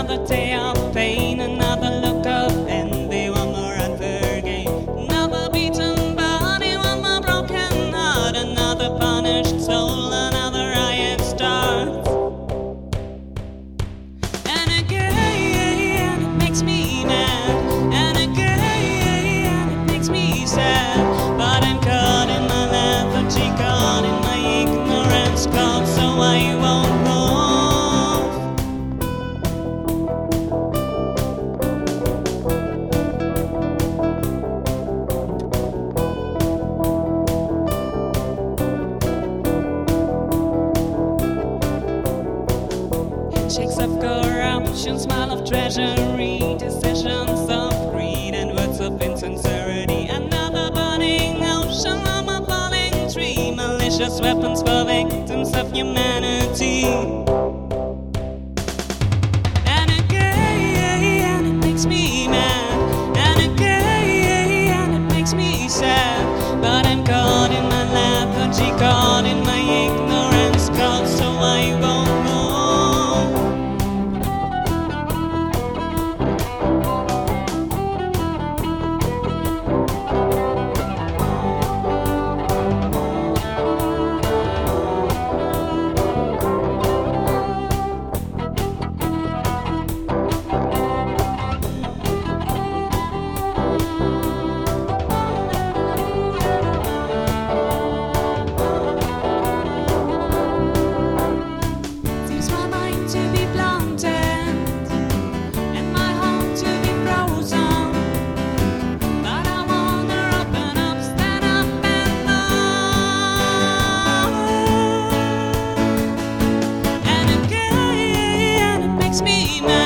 Another day of pain, another look of envy, one more unfair game. Another beaten body, one more broken heart, another punished soul, another riot starts. And again it makes me mad, and again it makes me sad. But I'm caught in my lethargy, caught in my ignorance, caught so I won't move. Shakes of corruption, smile of treasury, decisions of greed and words of insincerity. Another burning ocean, I'm a falling tree, malicious weapons for victims of humanity. And again it makes me mad, and again it makes me sad. But I'm caught in my lethargy, caught in my ignorance, caught so I won't move. Makes me mad.